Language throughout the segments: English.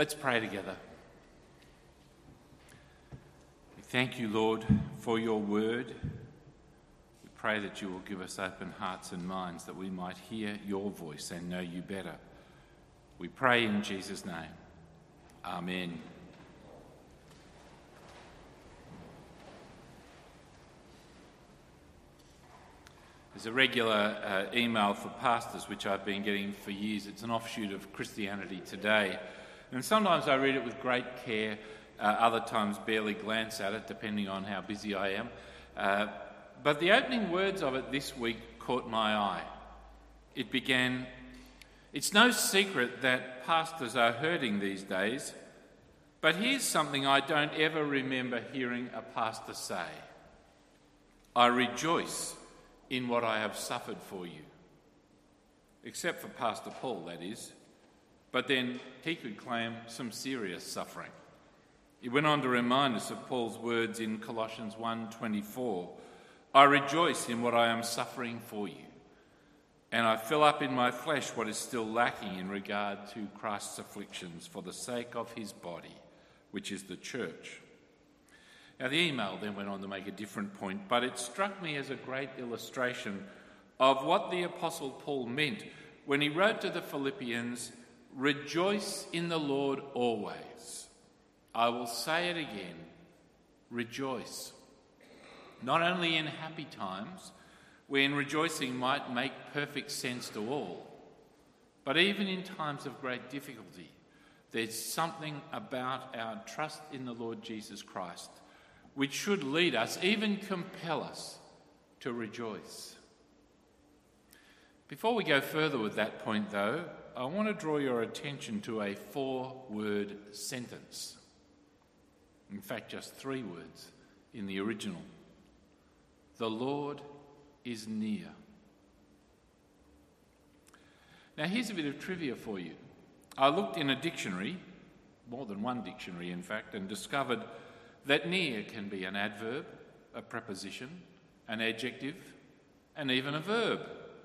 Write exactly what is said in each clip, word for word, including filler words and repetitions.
Let's pray together. We thank you, Lord, for your word. We pray that you will give us open hearts and minds that we might hear your voice and know you better. We pray in Jesus' name. Amen. There's a regular uh, email for pastors which I've been getting for years. It's an offshoot of Christianity Today. And sometimes I read it with great care, uh, other times barely glance at it, depending on how busy I am. Uh, but the opening words of it this week caught my eye. It began, "It's no secret that pastors are hurting these days, but here's something I don't ever remember hearing a pastor say. I rejoice in what I have suffered for you." Except for Pastor Paul, that is. But then he could claim some serious suffering. He went on to remind us of Paul's words in Colossians one twenty-four, "I rejoice in what I am suffering for you, and I fill up in my flesh what is still lacking in regard to Christ's afflictions for the sake of his body, which is the church." Now, the email then went on to make a different point, but it struck me as a great illustration of what the Apostle Paul meant when he wrote to the Philippians, "Rejoice in the Lord always." I will say it again, rejoice. Not only in happy times, when rejoicing might make perfect sense to all, but even in times of great difficulty, there's something about our trust in the Lord Jesus Christ which should lead us, even compel us, to rejoice. Before we go further with that point, though, I want to draw your attention to a four-word sentence. In fact, just three words in the original. The Lord is near. Now, here's a bit of trivia for you. I looked in a dictionary, more than one dictionary in fact, and discovered that near can be an adverb, a preposition, an adjective, and even a verb,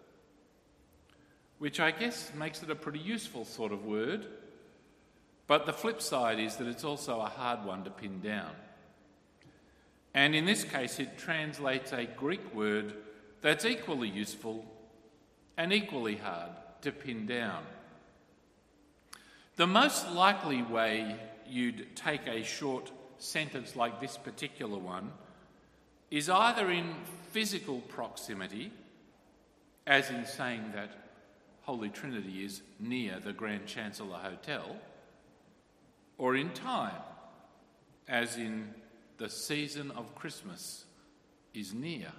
which I guess makes it a pretty useful sort of word. But the flip side is that it's also a hard one to pin down. And in this case, it translates a Greek word that's equally useful and equally hard to pin down. The most likely way you'd take a short sentence like this particular one is either in physical proximity, as in saying that Holy Trinity is near the Grand Chancellor Hotel, or in time, as in the season of Christmas is near.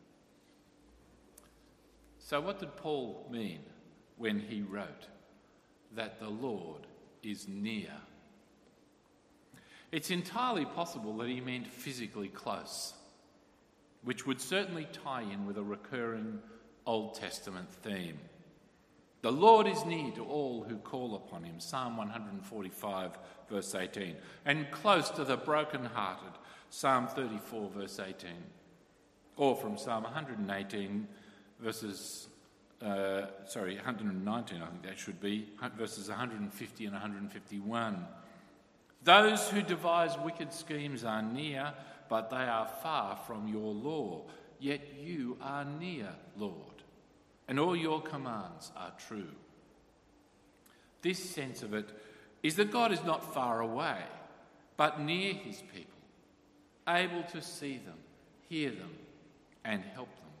So what did Paul mean when he wrote that the Lord is near? It's entirely possible that he meant physically close, which would certainly tie in with a recurring Old Testament theme. The Lord is near to all who call upon him, Psalm one forty-five, verse eighteen, and close to the brokenhearted, Psalm thirty-four, verse eighteen, or from Psalm one eighteen, verses, uh, sorry, one nineteen, I think that should be, verses one fifty and one fifty-one. Those who devise wicked schemes are near, but they are far from your law. Yet you are near, Lord, and all your commands are true. This sense of it is that God is not far away, but near his people, able to see them, hear them, and help them.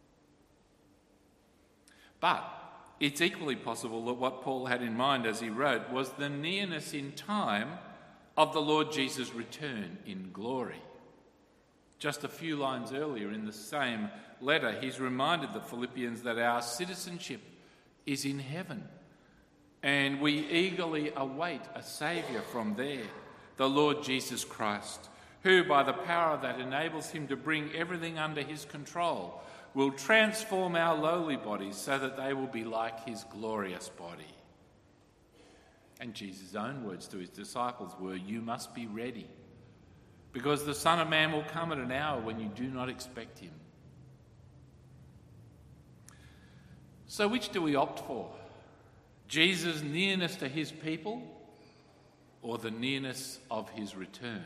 But it's equally possible that what Paul had in mind as he wrote was the nearness in time of the Lord Jesus' return in glory. Just a few lines earlier in the same letter, he's reminded the Philippians that our citizenship is in heaven, and we eagerly await a Saviour from there, the Lord Jesus Christ, who, by the power that enables him to bring everything under his control, will transform our lowly bodies so that they will be like his glorious body. And Jesus' own words to his disciples were, "You must be ready, because the Son of Man will come at an hour when you do not expect him." So which do we opt for? Jesus' nearness to his people, or the nearness of his return?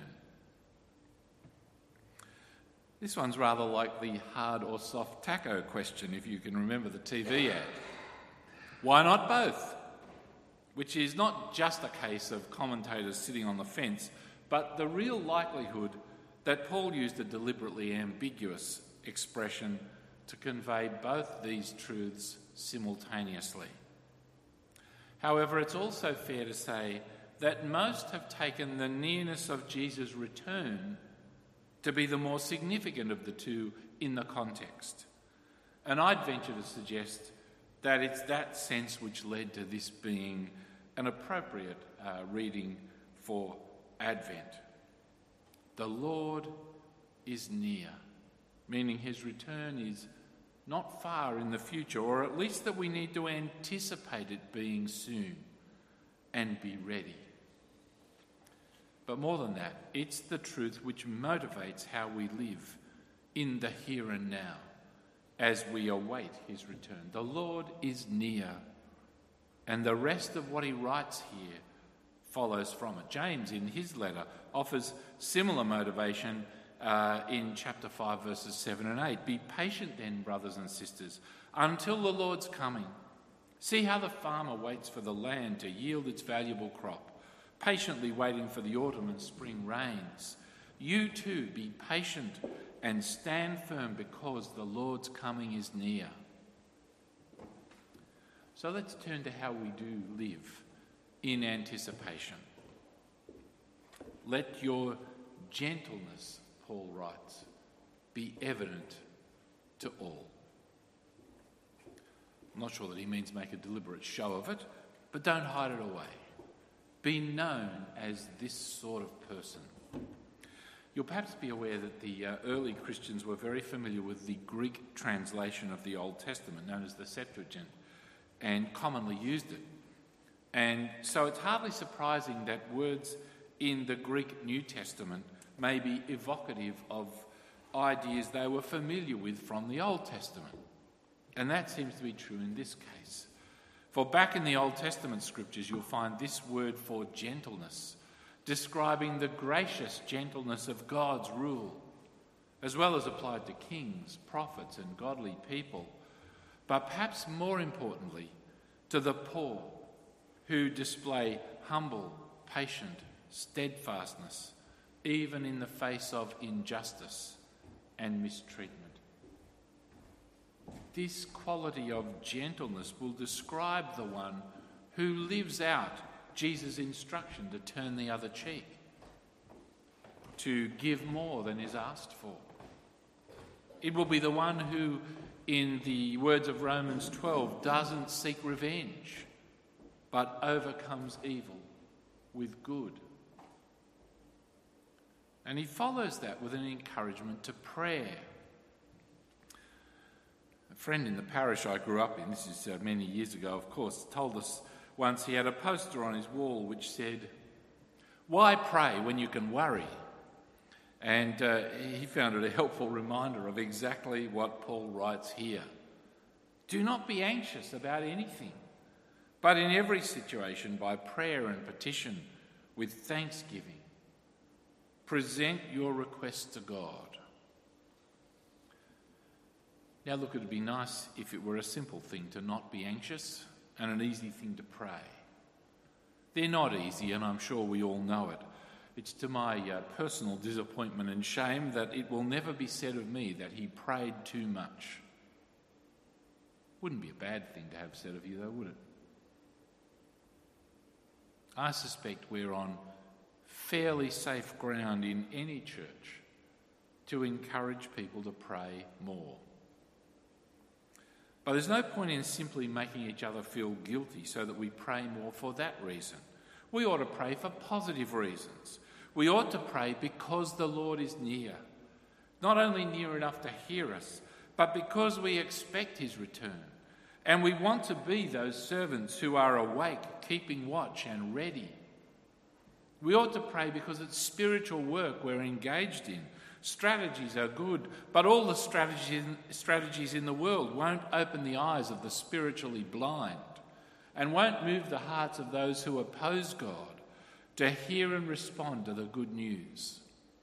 This one's rather like the hard or soft taco question, if you can remember the T V ad. Why not both? Which is not just a case of commentators sitting on the fence, but the real likelihood that Paul used a deliberately ambiguous expression to convey both these truths simultaneously. However, it's also fair to say that most have taken the nearness of Jesus' return to be the more significant of the two in the context. And I'd venture to suggest that it's that sense which led to this being an appropriate uh, reading for Advent. The Lord is near, meaning his return is not far in the future, or at least that we need to anticipate it being soon and be ready. But more than that, it's the truth which motivates how we live in the here and now as we await his return. The Lord is near, and the rest of what he writes here follows from it. James, in his letter, offers similar motivation uh, in chapter five, verses seven and eight. Be patient then, brothers and sisters, until the Lord's coming. See how the farmer waits for the land to yield its valuable crop, patiently waiting for the autumn and spring rains. You too be patient and stand firm, because the Lord's coming is near. So let's turn to how we do live in anticipation. Let your gentleness, Paul writes, be evident to all. I'm not sure that he means make a deliberate show of it, but don't hide it away. Be known as this sort of person. You'll perhaps be aware that the uh, early Christians were very familiar with the Greek translation of the Old Testament, known as the Septuagint, and commonly used it. And so it's hardly surprising that words in the Greek New Testament may be evocative of ideas they were familiar with from the Old Testament. And that seems to be true in this case. For back in the Old Testament scriptures, you'll find this word for gentleness, describing the gracious gentleness of God's rule, as well as applied to kings, prophets, and godly people, but perhaps more importantly, to the poor, who display humble, patient steadfastness, even in the face of injustice and mistreatment. This quality of gentleness will describe the one who lives out Jesus' instruction to turn the other cheek, to give more than is asked for. It will be the one who, in the words of Romans twelve, doesn't seek revenge, but overcomes evil with good. And he follows that with an encouragement to prayer. A friend in the parish I grew up in, this is uh, many years ago, of course, told us once he had a poster on his wall which said, "Why pray when you can worry?" And uh, he found it a helpful reminder of exactly what Paul writes here. Do not be anxious about anything, but in every situation, by prayer and petition, with thanksgiving, present your requests to God. Now look, it would be nice if it were a simple thing to not be anxious and an easy thing to pray. They're not easy, and I'm sure we all know it. It's to my uh, personal disappointment and shame that it will never be said of me that he prayed too much. Wouldn't be a bad thing to have said of you, though, would it? I suspect we're on fairly safe ground in any church to encourage people to pray more. But there's no point in simply making each other feel guilty so that we pray more for that reason. We ought to pray for positive reasons. We ought to pray because the Lord is near, not only near enough to hear us, but because we expect his return. And we want to be those servants who are awake, keeping watch and ready. We ought to pray because it's spiritual work we're engaged in. Strategies are good, but all the strategies, strategies in the world won't open the eyes of the spiritually blind and won't move the hearts of those who oppose God to hear and respond to the good news.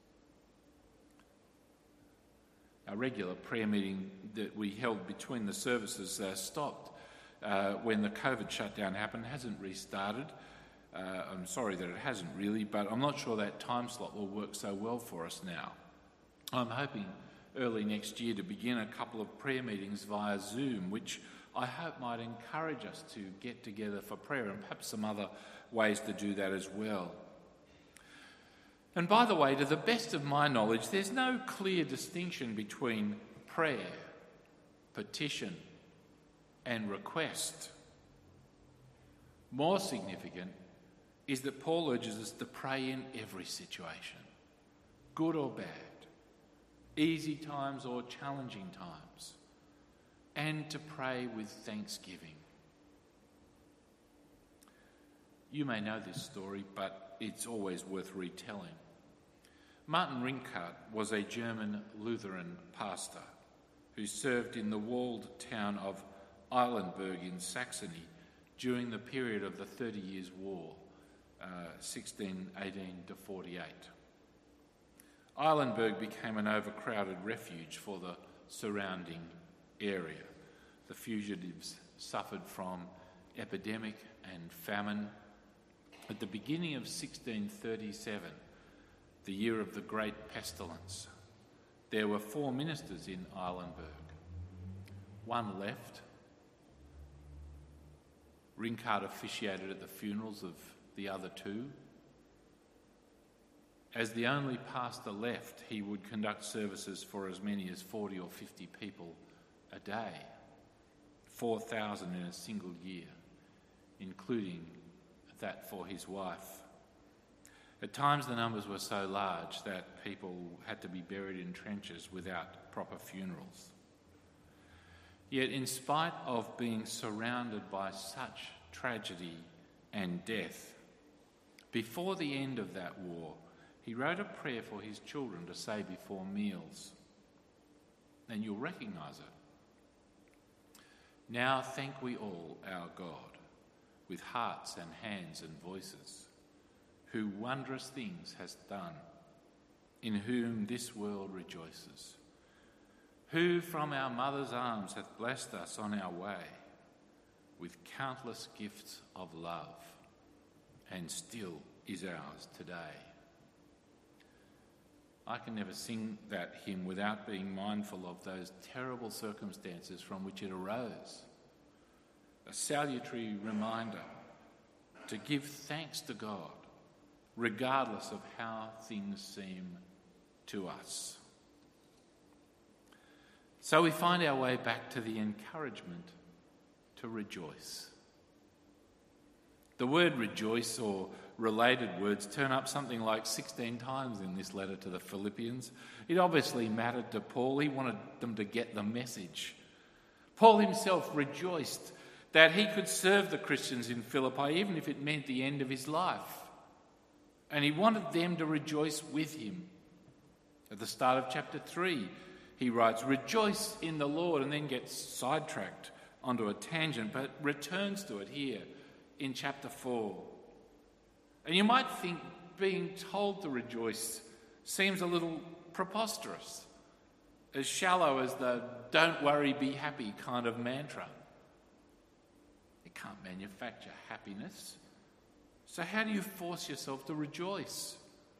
Our regular prayer meeting that we held between the services uh, stopped uh, when the COVID shutdown happened, hasn't restarted. Uh, I'm sorry that it hasn't really, but I'm not sure that time slot will work so well for us now. I'm hoping early next year to begin a couple of prayer meetings via Zoom, which I hope might encourage us to get together for prayer, and perhaps some other ways to do that as well. And by the way, to the best of my knowledge, there's no clear distinction between prayer, petition, and request. More significant is that Paul urges us to pray in every situation, good or bad, easy times or challenging times, and to pray with thanksgiving. You may know this story, but it's always worth retelling. Martin Ringkart was a German Lutheran pastor who served in the walled town of Eilenburg in Saxony during the period of the Thirty Years' War, uh, sixteen eighteen to forty-eight. Eilenburg became an overcrowded refuge for the surrounding area. The fugitives suffered from epidemic and famine. At the beginning of sixteen thirty-seven, the year of the Great Pestilence, there were four ministers in Eilenburg. One left. Ringkart officiated at the funerals of the other two. As the only pastor left, he would conduct services for as many as forty or fifty people a day, four thousand in a single year, including that for his wife. At times the numbers were so large that people had to be buried in trenches without proper funerals. Yet in spite of being surrounded by such tragedy and death, before the end of that war, he wrote a prayer for his children to say before meals. And you'll recognise it. Now thank we all our God, with hearts and hands and voices, who wondrous things has done, in whom this world rejoices, who from our mother's arms hath blessed us on our way with countless gifts of love, and still is ours today. I can never sing that hymn without being mindful of those terrible circumstances from which it arose. A salutary reminder to give thanks to God, regardless of how things seem to us. So we find our way back to the encouragement to rejoice. The word rejoice, or related words, turn up something like sixteen times in this letter to the Philippians. It obviously mattered to Paul. He wanted them to get the message. Paul himself rejoiced that he could serve the Christians in Philippi, even if it meant the end of his life. And he wanted them to rejoice with him. At the start of chapter three, he writes, "Rejoice in the Lord," and then gets sidetracked onto a tangent, but returns to it here in chapter four. And you might think being told to rejoice seems a little preposterous, as shallow as the "don't worry, be happy" kind of mantra. You can't manufacture happiness. So how do you force yourself to rejoice?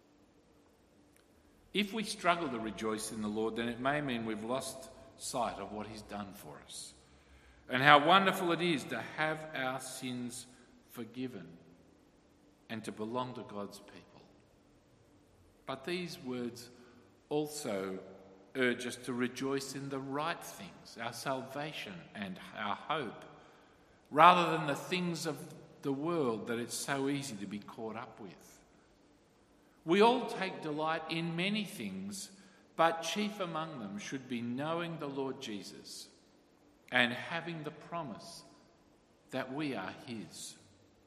If we struggle to rejoice in the Lord, then it may mean we've lost sight of what he's done for us, and how wonderful it is to have our sins forgiven and to belong to God's people. But these words also urge us to rejoice in the right things, our salvation and our hope, rather than the things of the world that it's so easy to be caught up with. We all take delight in many things, but chief among them should be knowing the Lord Jesus and having the promise that we are his.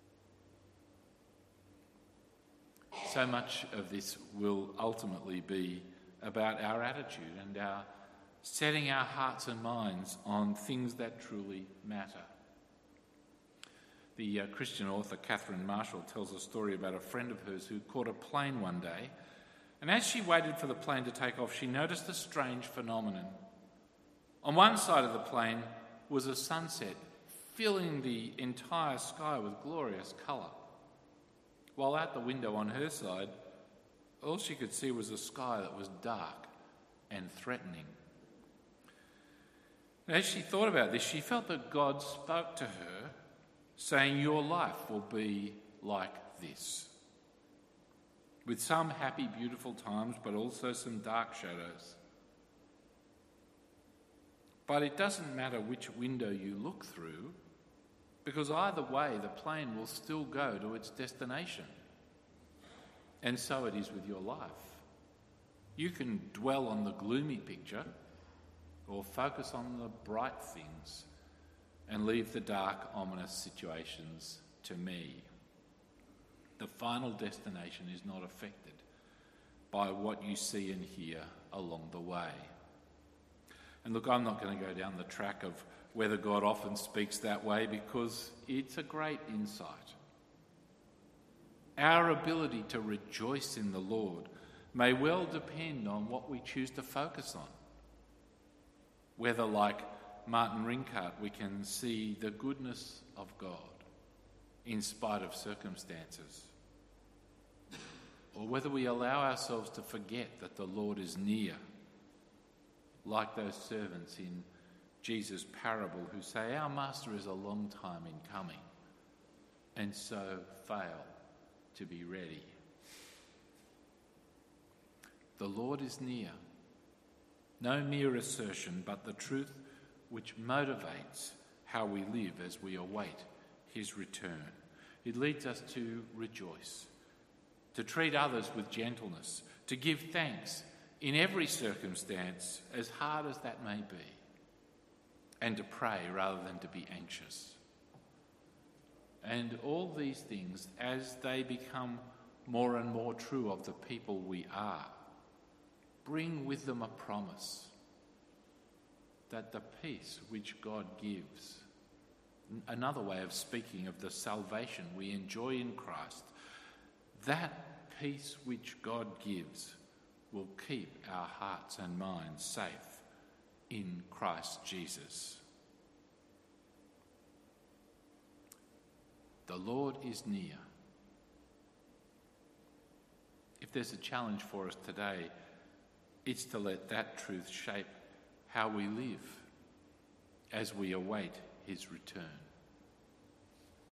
So much of this will ultimately be about our attitude and our setting our hearts and minds on things that truly matter. The uh, Christian author Catherine Marshall tells a story about a friend of hers who caught a plane one day, and as she waited for the plane to take off, she noticed a strange phenomenon. On one side of the plane was a sunset filling the entire sky with glorious colour, while out the window on her side, all she could see was a sky that was dark and threatening. As she thought about this, she felt that God spoke to her, saying, "Your life will be like this, with some happy, beautiful times, but also some dark shadows. But it doesn't matter which window you look through, because either way the plane will still go to its destination. And so it is with your life. You can dwell on the gloomy picture or focus on the bright things and leave the dark, ominous situations to me. The final destination is not affected by what you see and hear along the way." And look, I'm not going to go down the track of whether God often speaks that way, because it's a great insight. Our ability to rejoice in the Lord may well depend on what we choose to focus on. Whether, like Martin Rinkart, we can see the goodness of God in spite of circumstances, or whether we allow ourselves to forget that the Lord is near, like those servants in Jesus' parable who say, "Our master is a long time in coming," and so fail to be ready. The Lord is near. No mere assertion, but the truth which motivates how we live as we await his return. It leads us to rejoice, to treat others with gentleness, to give thanks in every circumstance, as hard as that may be, and to pray rather than to be anxious. And all these things, as they become more and more true of the people we are, bring with them a promise that the peace which God gives, another way of speaking of the salvation we enjoy in Christ, that peace which God gives will keep our hearts and minds safe in Christ Jesus. The Lord is near. If there's a challenge for us today, it's to let that truth shape how we live as we await his return.